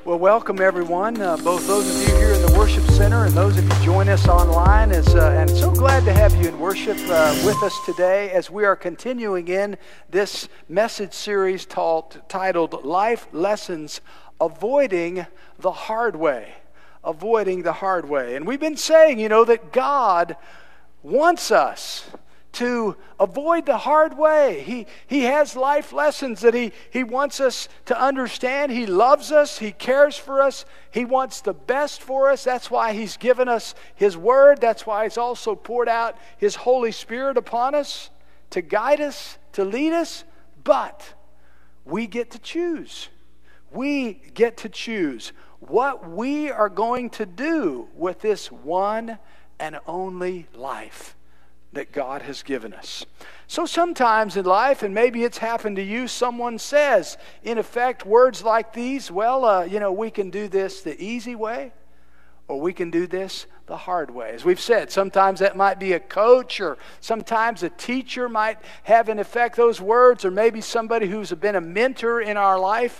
Well, welcome everyone, both those of you here in the worship center and those of you join us online. And so glad to have you in worship with us today as we are continuing in this message series titled Life Lessons, Avoiding the Hard Way. Avoiding the hard way. And we've been saying, that God wants us to avoid the hard way. He has life lessons that he wants us to understand. He loves us. He cares for us. He wants the best for us. That's why He's given us His Word. That's why He's also poured out His Holy Spirit upon us to guide us, to lead us. But we get to choose. We get to choose what we are going to do with this one and only life that God has given us. So sometimes in life, and maybe it's happened to you, someone says, in effect, words like these, we can do this the easy way, or we can do this the hard way. As we've said, sometimes that might be a coach, or sometimes a teacher might have in effect those words, or maybe somebody who's been a mentor in our life.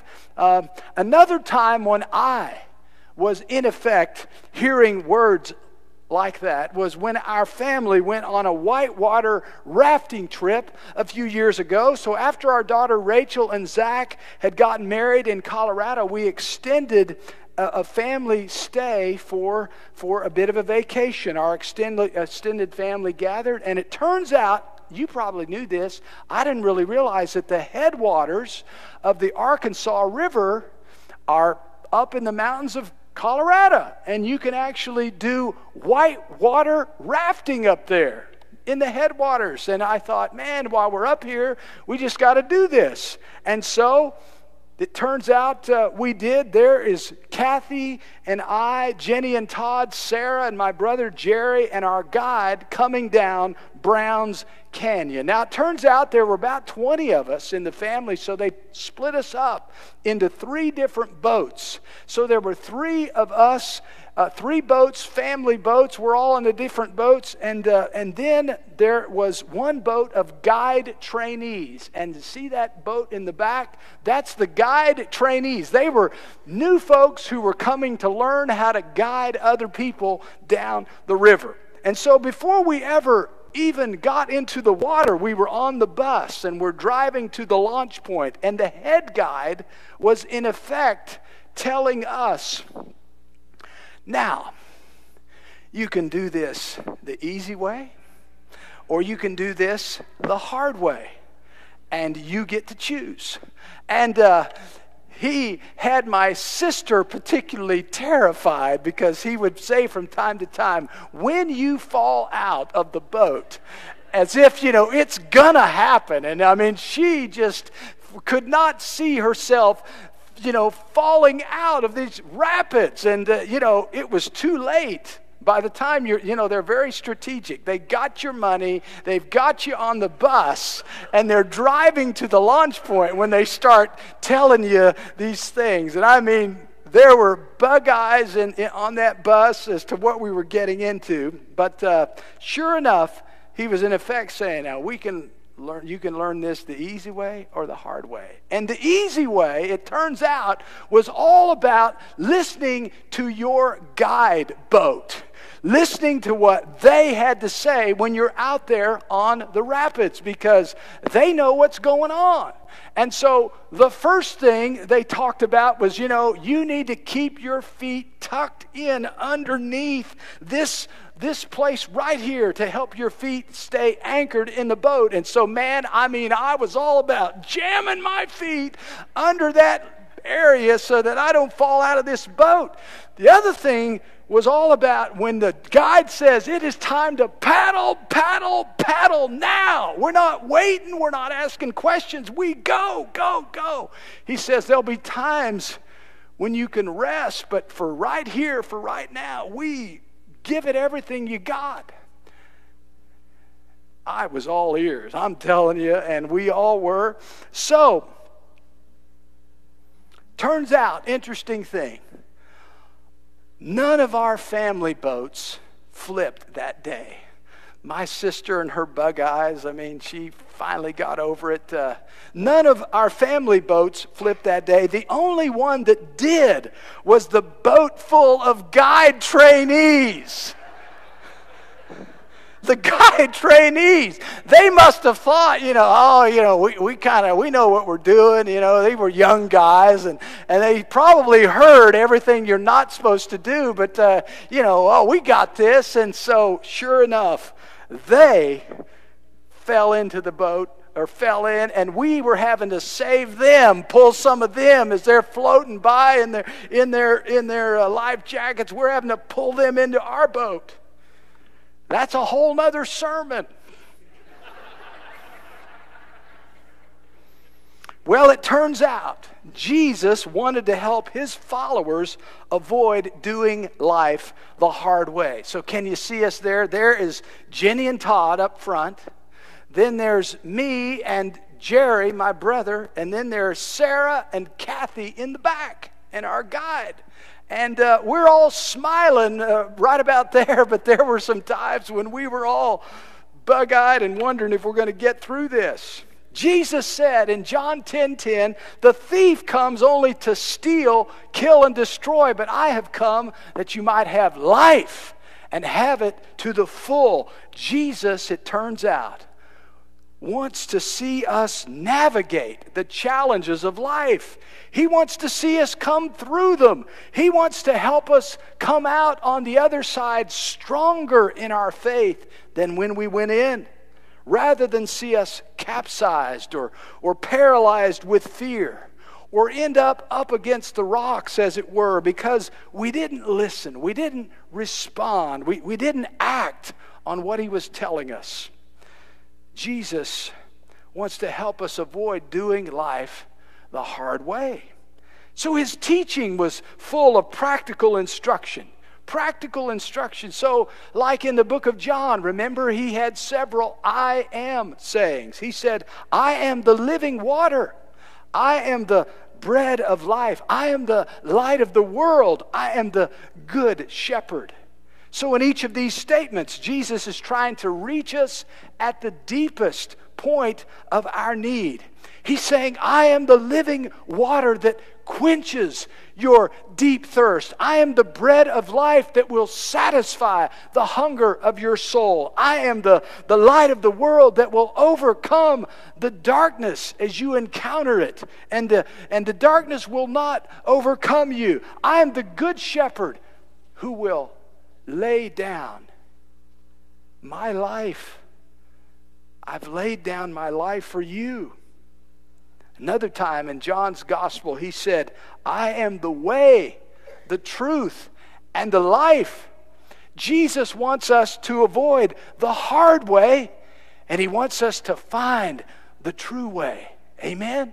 Another time when I was in effect hearing words like that was when our family went on a whitewater rafting trip a few years ago. So after our daughter Rachel and Zach had gotten married in Colorado, we extended a family stay for a bit of a vacation. Our extended family gathered, and it turns out, you probably knew this, I didn't really realize that the headwaters of the Arkansas River are up in the mountains of Colorado, and you can actually do whitewater rafting up there in the headwaters. And I thought, man, while we're up here, we just got to do this. And so it turns out we did. There is Kathy and I, Jenny and Todd, Sarah and my brother Jerry, and our guide coming down Browns Canyon. Now it turns out there were about 20 of us in the family, so they split us up into 3 different boats. So there were 3 of us, 3 boats, family boats. We're all in the different boats, and then there was 1 boat of guide trainees. And to see that boat in the back, that's the guide trainees. They were new folks who were coming to learn how to guide other people down the river. And so before we ever even got into the water, we were on the bus and we're driving to the launch point, and the head guide was in effect telling us, now, you can do this the easy way, or you can do this the hard way, and you get to choose. And he had my sister particularly terrified, because he would say from time to time, when you fall out of the boat, as if, it's gonna happen. And I mean, she just could not see herself falling out of these rapids. And, it was too late. By the time they're very strategic. They got your money, they've got you on the bus, and they're driving to the launch point when they start telling you these things. And I mean, there were bug eyes on that bus as to what we were getting into. But sure enough, he was in effect saying, now you can learn this the easy way or the hard way. And the easy way, it turns out, was all about listening to your guide boat. Listening to what they had to say when you're out there on the rapids, because they know what's going on. And so the first thing they talked about was, you need to keep your feet tucked in underneath this place right here to help your feet stay anchored in the boat. And so, I was all about jamming my feet under that area so that I don't fall out of this boat. The other thing was all about when the guide says it is time to paddle, paddle, paddle now. We're not waiting. We're not asking questions. We go, go, go. He says there'll be times when you can rest, but for right here, for right now, we give it everything you got. I was all ears, I'm telling you, and we all were. So, turns out, interesting thing, none of our family boats flipped that day. My sister and her bug eyes, she finally got over it. None of our family boats flipped that day. The only one that did was the boat full of guide trainees. The guide trainees, they must have thought, we know what we're doing. They were young guys, and they probably heard everything you're not supposed to do, but, we got this. And so, sure enough, they fell into the boat, or fell in, and we were having to save them, pull some of them as they're floating by in their life jackets. We're having to pull them into our boat. That's a whole nother sermon. Well, it turns out Jesus wanted to help his followers avoid doing life the hard way. So can you see us there? There is Jenny and Todd up front. Then there's me and Jerry, my brother. And then there's Sarah and Kathy in the back, and our guide. And we're all smiling right about there, but there were some times when we were all bug-eyed and wondering if we're going to get through this. Jesus said in John 10:10, the thief comes only to steal, kill, and destroy, but I have come that you might have life and have it to the full. Jesus, it turns out, wants to see us navigate the challenges of life. He wants to see us come through them. He wants to help us come out on the other side stronger in our faith than when we went in, rather than see us capsized or paralyzed with fear, or end up against the rocks, as it were, because we didn't listen, we didn't respond, we didn't act on what he was telling us. Jesus wants to help us avoid doing life the hard way. So his teaching was full of practical instruction. Practical instruction. So like in the book of John, remember he had several I am sayings. He said, I am the living water. I am the bread of life. I am the light of the world. I am the good shepherd. So in each of these statements, Jesus is trying to reach us at the deepest point of our need. He's saying, I am the living water that quenches your deep thirst. I am the bread of life that will satisfy the hunger of your soul. I am the light of the world that will overcome the darkness as you encounter it. And the darkness will not overcome you. I am the good shepherd who will lay down my life. I've laid down my life for you. Another time in John's gospel, he said, I am the way, the truth, and the life. Jesus wants us to avoid the hard way, and he wants us to find the true way. Amen?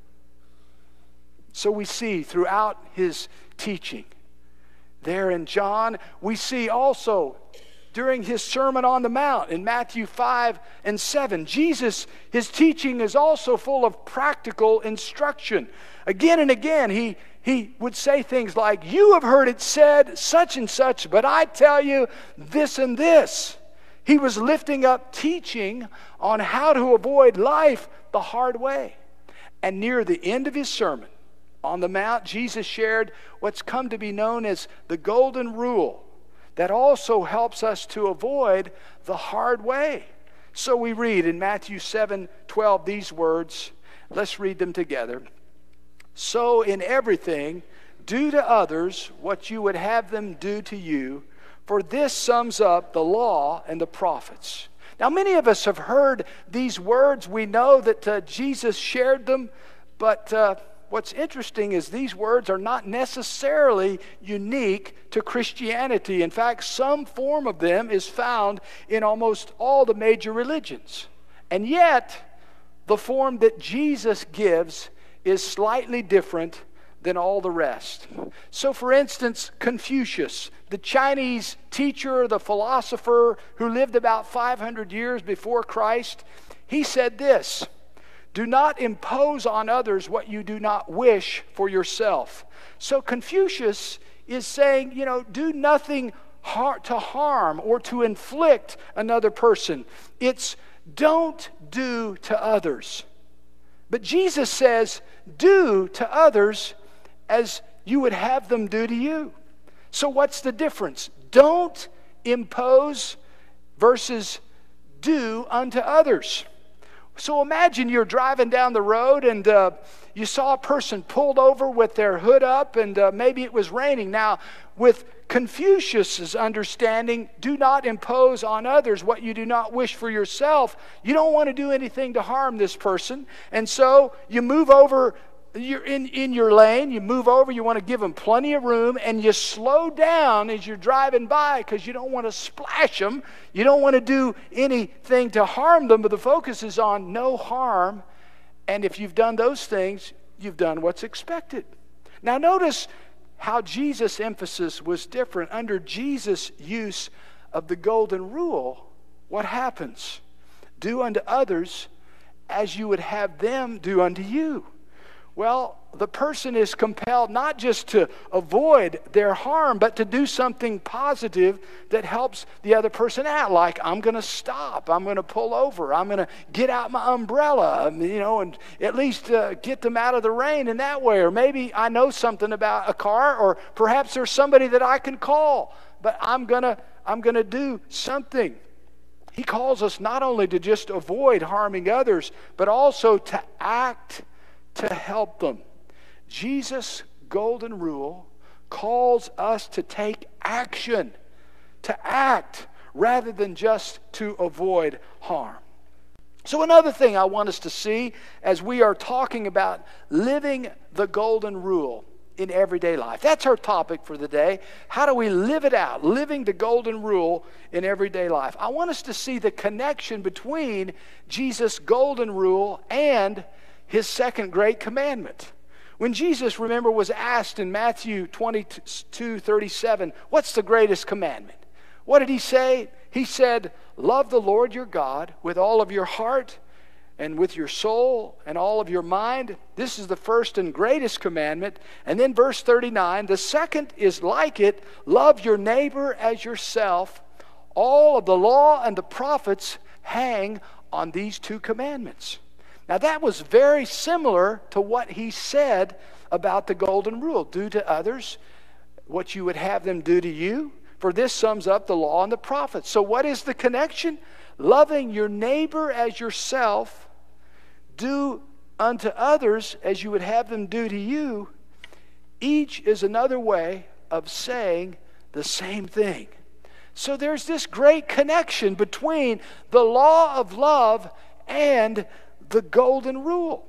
So we see throughout his teaching, there in John, we see also during his Sermon on the Mount in Matthew 5 and 7. Jesus, his teaching is also full of practical instruction. Again and again, he would say things like, you have heard it said such and such, but I tell you this and this. He was lifting up teaching on how to avoid life the hard way. And near the end of his Sermon on the Mount, Jesus shared what's come to be known as the Golden Rule, that also helps us to avoid the hard way. So we read in Matthew 7:12 these words. Let's read them together. So in everything, do to others what you would have them do to you, for this sums up the law and the prophets. Now many of us have heard these words. We know that Jesus shared them, but what's interesting is these words are not necessarily unique to Christianity. In fact, some form of them is found in almost all the major religions. And yet, the form that Jesus gives is slightly different than all the rest. So for instance, Confucius, the Chinese teacher, the philosopher who lived about 500 years before Christ, he said this: do not impose on others what you do not wish for yourself. So Confucius is saying, do nothing to harm or to inflict another person. It's don't do to others. But Jesus says, do to others as you would have them do to you. So what's the difference? Don't impose versus do unto others. So imagine you're driving down the road and you saw a person pulled over with their hood up, and maybe it was raining. Now, with Confucius's understanding, do not impose on others what you do not wish for yourself. You don't want to do anything to harm this person, and so you move over. You're in your lane, you move over, you want to give them plenty of room, and you slow down as you're driving by because you don't want to splash them. You don't want to do anything to harm them, but the focus is on no harm. And if you've done those things, you've done what's expected. Now notice how Jesus' emphasis was different. Under Jesus' use of the golden rule, what happens? Do unto others as you would have them do unto you. Well, the person is compelled not just to avoid their harm, but to do something positive that helps the other person out. Like, I'm going to stop. I'm going to pull over. I'm going to get out my umbrella, and at least get them out of the rain in that way. Or maybe I know something about a car, or perhaps there's somebody that I can call. But I'm going to do something. He calls us not only to just avoid harming others, but also to act to help them. Jesus' golden rule calls us to take action, to act rather than just to avoid harm. So another thing I want us to see as we are talking about living the golden rule in everyday life. That's our topic for the day. How do we live it out? Living the golden rule in everyday life. I want us to see the connection between Jesus' golden rule and His second great commandment. When Jesus, remember, was asked in Matthew 22:37, what's the greatest commandment? What did He say? He said, love the Lord your God with all of your heart and with your soul and all of your mind. This is the first and greatest commandment. And then verse 39, the second is like it, love your neighbor as yourself. All of the law and the prophets hang on these two commandments. Now that was very similar to what He said about the golden rule. Do to others what you would have them do to you. For this sums up the law and the prophets. So what is the connection? Loving your neighbor as yourself. Do unto others as you would have them do to you. Each is another way of saying the same thing. So there's this great connection between the law of love and the golden rule.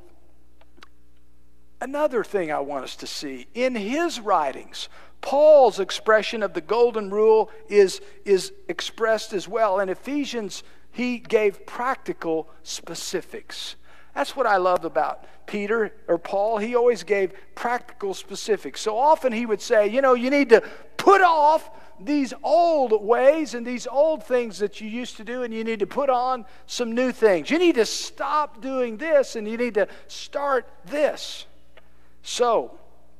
Another thing I want us to see, in his writings, Paul's expression of the golden rule is expressed as well. In Ephesians, he gave practical specifics. That's what I love about Peter or Paul. He always gave practical specifics. So often he would say, you need to put off these old ways and these old things that you used to do, and you need to put on some new things. You need to stop doing this, and you need to start this. So,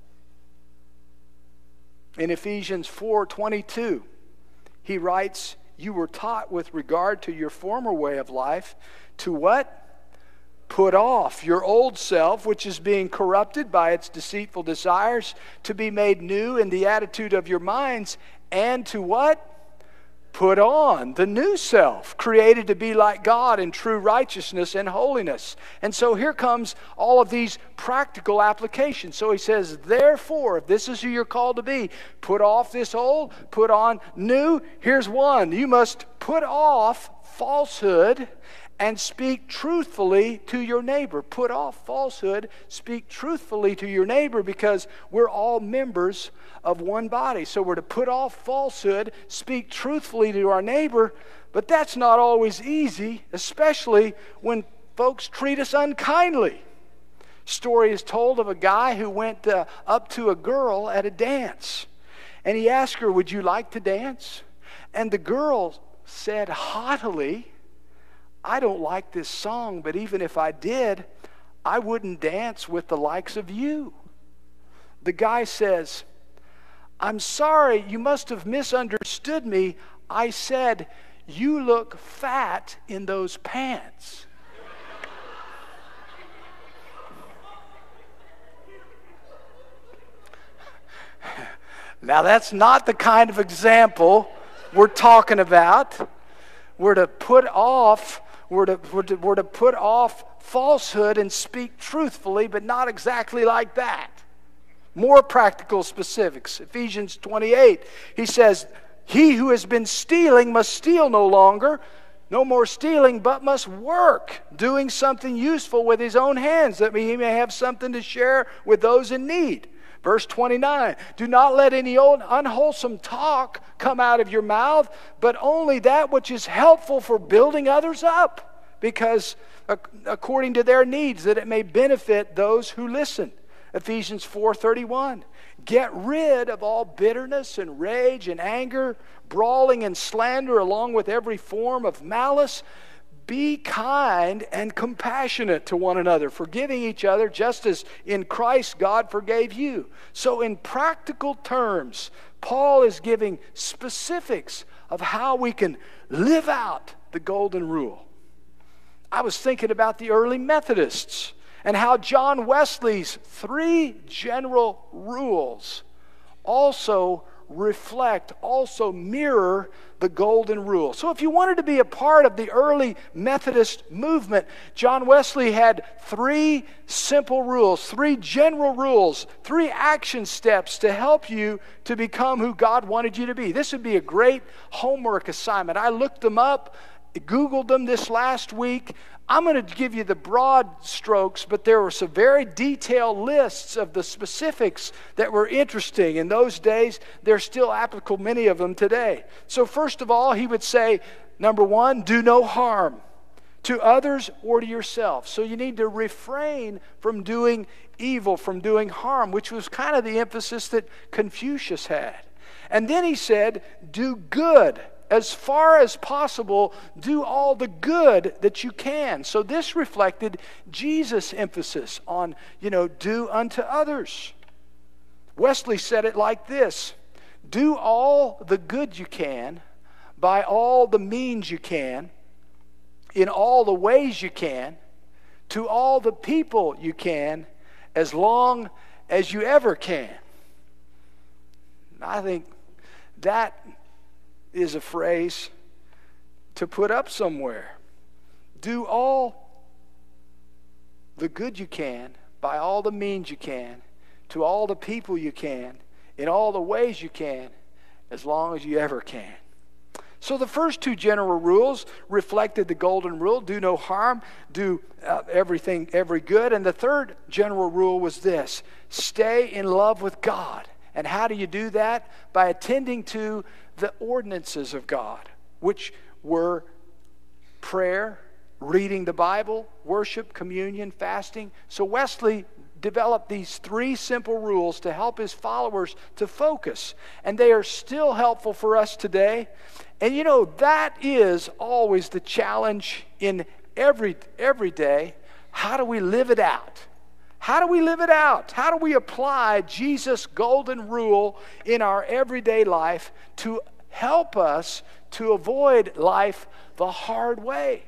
in Ephesians 4:22, he writes, you were taught with regard to your former way of life to what? Put off your old self, which is being corrupted by its deceitful desires, to be made new in the attitude of your minds, and to what? Put on the new self, created to be like God in true righteousness and holiness. And so here comes all of these practical applications. So he says, therefore, if this is who you're called to be, put off this old, put on new. Here's one. You must put off falsehood and speak truthfully to your neighbor. Put off falsehood, speak truthfully to your neighbor, because we're all members of one body. So we're to put off falsehood, speak truthfully to our neighbor, but that's not always easy, especially when folks treat us unkindly. Story is told of a guy who went up to a girl at a dance, and he asked her, would you like to dance? And the girl said haughtily, I don't like this song, but even if I did, I wouldn't dance with the likes of you. The guy says, I'm sorry, you must have misunderstood me. I said, you look fat in those pants. Now, that's not the kind of example we're talking about. We're to put off falsehood and speak truthfully, but not exactly like that. More practical specifics. Ephesians 28, he says, he who has been stealing must steal no longer, no more stealing, but must work, doing something useful with his own hands, that he may have something to share with those in need. Verse 29, do not let any old unwholesome talk come out of your mouth, but only that which is helpful for building others up, because according to their needs, that it may benefit those who listen. Ephesians 4:31, get rid of all bitterness and rage and anger, brawling and slander, along with every form of malice. Be kind and compassionate to one another, forgiving each other just as in Christ God forgave you. So in practical terms, Paul is giving specifics of how we can live out the golden rule. I was thinking about the early Methodists and how John Wesley's 3 general rules also mirror the golden rule. So if you wanted to be a part of the early Methodist movement, John Wesley had 3 simple rules, 3 general rules, 3 action steps to help you to become who God wanted you to be. This would be a great homework assignment. I looked them up, Googled them this last week. I'm going to give you the broad strokes, but there were some very detailed lists of the specifics that were interesting. In those days, they're still applicable, many of them today. So first of all, he would say, number 1, do no harm to others or to yourself. So you need to refrain from doing evil, from doing harm, which was kind of the emphasis that Confucius had. And then he said, do good. As far as possible, do all the good that you can. So this reflected Jesus' emphasis on, do unto others. Wesley said it like this: do all the good you can, by all the means you can, in all the ways you can, to all the people you can, as long as you ever can. I think that is a phrase to put up somewhere. Do all the good you can, by all the means you can, to all the people you can, in all the ways you can, as long as you ever can. So the first 2 general rules reflected the golden rule: do no harm, do every good. And the third general rule was this: stay in love with God. And how do you do that? By attending to the ordinances of God, which were prayer, reading the Bible, worship, communion, fasting. So Wesley developed these 3 simple rules to help his followers to focus. And they are still helpful for us today. And that is always the challenge in every day. How do we live it out? How do we live it out? How do we apply Jesus' golden rule in our everyday life to help us to avoid life the hard way?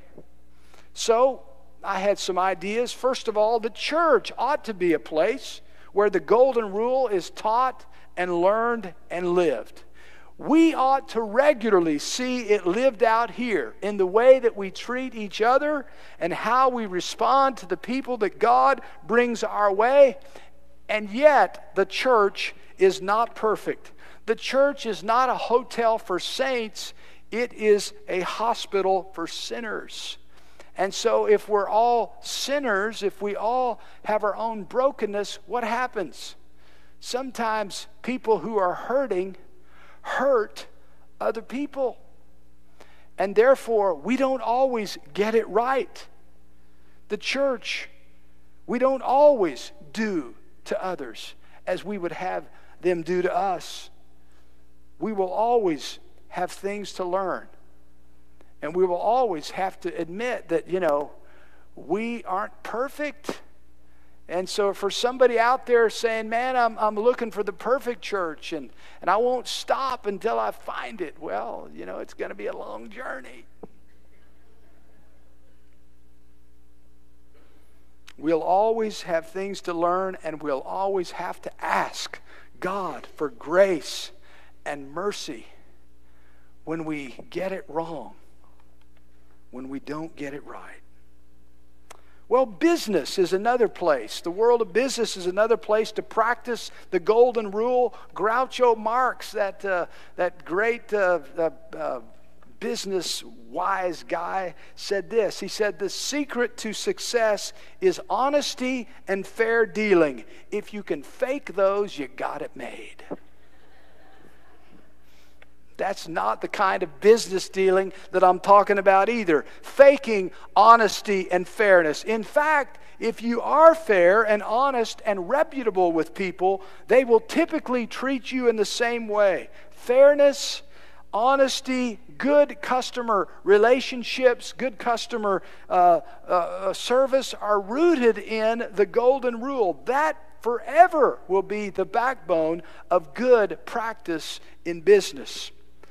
So I had some ideas. First of all, the church ought to be a place where the golden rule is taught and learned and lived. We ought to regularly see it lived out here in the way that we treat each other and how we respond to the people that God brings our way. And yet, the church is not perfect. The church is not a hotel for saints. It is a hospital for sinners. And so if we're all sinners, if we all have our own brokenness, what happens? Sometimes people who are hurting hurt other people. And therefore, we don't always get it right. The church, we don't always do to others as we would have them do to us. We will always have things to learn. And we will always have to admit that, we aren't perfect. And so for somebody out there saying, man, I'm looking for the perfect church and I won't stop until I find it. Well, it's going to be a long journey. We'll always have things to learn, and we'll always have to ask God for grace and mercy when we get it wrong, when we don't get it right. Well, business is another place. The world of business is another place to practice the golden rule. Groucho Marx, that great business-wise guy, said this. He said, the secret to success is honesty and fair dealing. If you can fake those, you got it made. That's not the kind of business dealing that I'm talking about either. Faking honesty and fairness. In fact, if you are fair and honest and reputable with people, they will typically treat you in the same way. Fairness, honesty, good customer relationships, good customer service are rooted in the golden rule. That forever will be the backbone of good practice in business.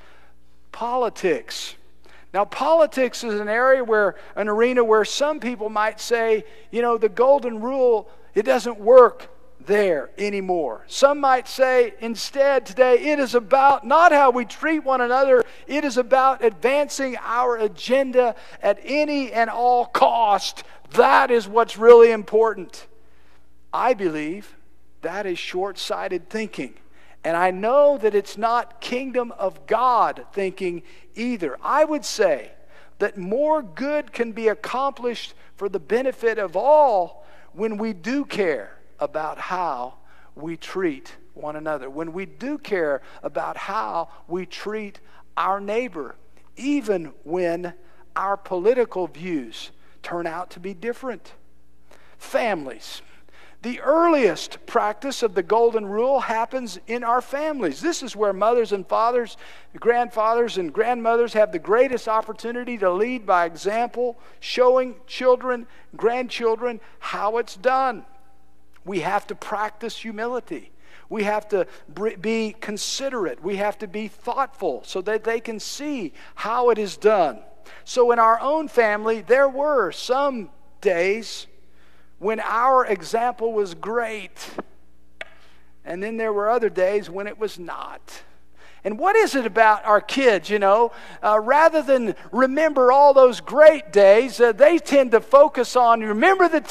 Politics. Now, politics is an arena where some people might say, the golden rule, it doesn't work there anymore. Some might say instead today, it is about not how we treat one another, it is about advancing our agenda at any and all cost. That is what's really important. I believe that is short-sighted thinking. And I know that it's not kingdom of God thinking either. I would say that more good can be accomplished for the benefit of all when we do care about how we treat one another. When we do care about how we treat our neighbor, even when our political views turn out to be different. Families. The earliest practice of the golden rule happens in our families. This is where mothers and fathers, grandfathers and grandmothers have the greatest opportunity to lead by example, showing children, grandchildren how it's done. We have to practice humility. We have to be considerate. We have to be thoughtful so that they can see how it is done. So in our own family, there were some days when our example was great, and then there were other days when it was not. And what is it about our kids, rather than remember all those great days, they tend to focus on, remember the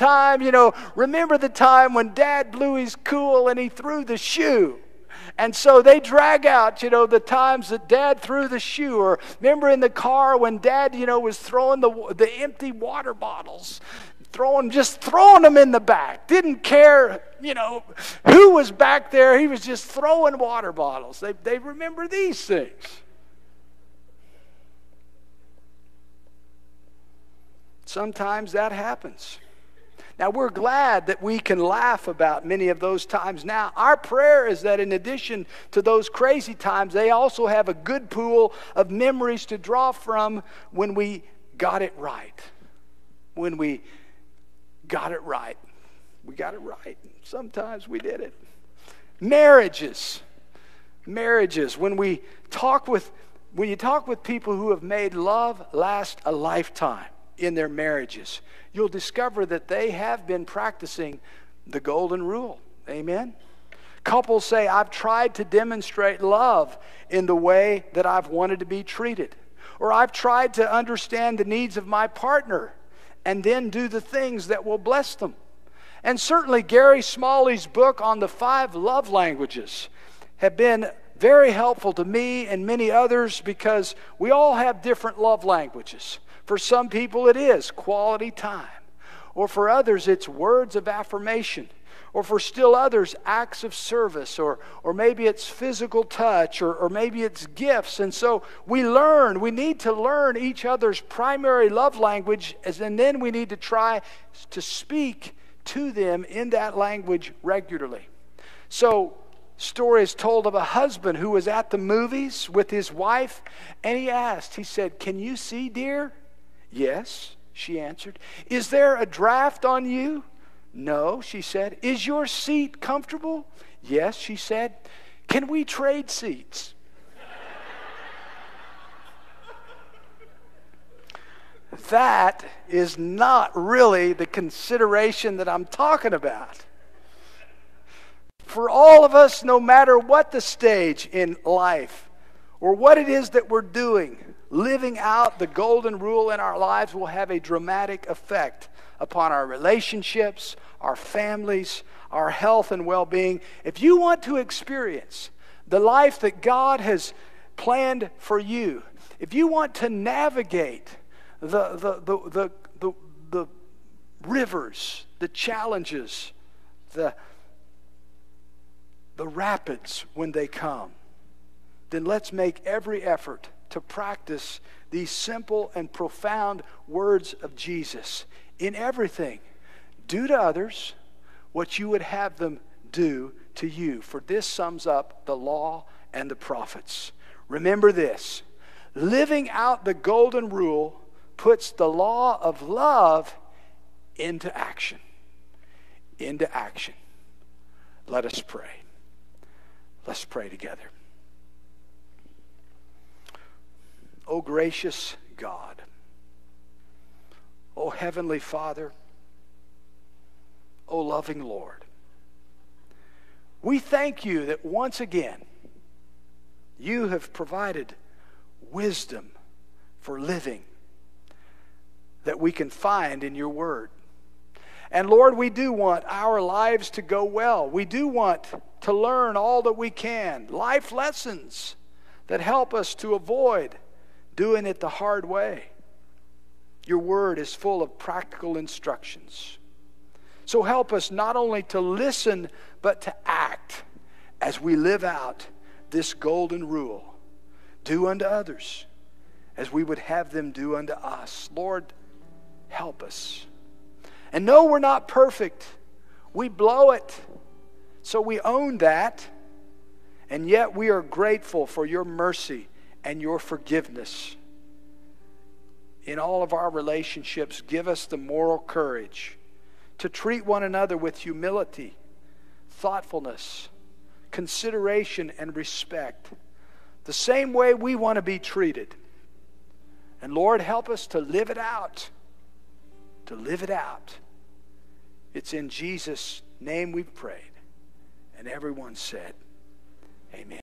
time when Dad blew his cool and he threw the shoe. And so they drag out, the times that Dad threw the shoe, or remember in the car when Dad, was throwing the empty water bottles. Just throwing them in the back. Didn't care, who was back there. He was just throwing water bottles. They remember these things. Sometimes that happens. Now, we're glad that we can laugh about many of those times now. Our prayer is that in addition to those crazy times, they also have a good pool of memories to draw from when we got it right. When we got it right. We got it right. Sometimes we did it. Marriages. When you talk with people who have made love last a lifetime in their marriages, you'll discover that they have been practicing the golden rule. Amen? Couples say, I've tried to demonstrate love in the way that I've wanted to be treated. Or I've tried to understand the needs of my partner and then do the things that will bless them. And certainly Gary Smalley's book on the 5 love languages have been very helpful to me and many others, because we all have different love languages. For some people it is quality time. Or for others it's words of affirmation. Or for still others, acts of service, or maybe it's physical touch, or maybe it's gifts. And so we need to learn each other's primary love language, and then we need to try to speak to them in that language regularly. So, story is told of a husband who was at the movies with his wife, and he said, "Can you see, dear?" "Yes," she answered. "Is there a draft on you?" No, she said. Is your seat comfortable? Yes, she said. Can we trade seats? That is not really the consideration that I'm talking about. For all of us, no matter what the stage in life or what it is that we're doing, living out the golden rule in our lives will have a dramatic effect upon our relationships, our families, our health and well-being. If you want to experience the life that God has planned for you, if you want to navigate the rivers, the challenges, the rapids when they come, then let's make every effort to practice these simple and profound words of Jesus. In everything, do to others what you would have them do to you. For this sums up the law and the prophets. Remember this: living out the golden rule puts the law of love into action. Into action. Let us pray. Let's pray together. O gracious God, O Heavenly Father, O loving Lord, we thank you that once again you have provided wisdom for living that we can find in your word. And Lord, we do want our lives to go well. We do want to learn all that we can, life lessons that help us to avoid doing it the hard way. Your word is full of practical instructions. So help us not only to listen, but to act as we live out this golden rule. Do unto others as we would have them do unto us. Lord, help us. And no, we're not perfect. We blow it. So we own that. And yet we are grateful for your mercy and your forgiveness. In all of our relationships, give us the moral courage to treat one another with humility, thoughtfulness, consideration, and respect, the same way we want to be treated. And Lord, help us to live it out. To live it out. It's in Jesus' name we've prayed. And everyone said, amen.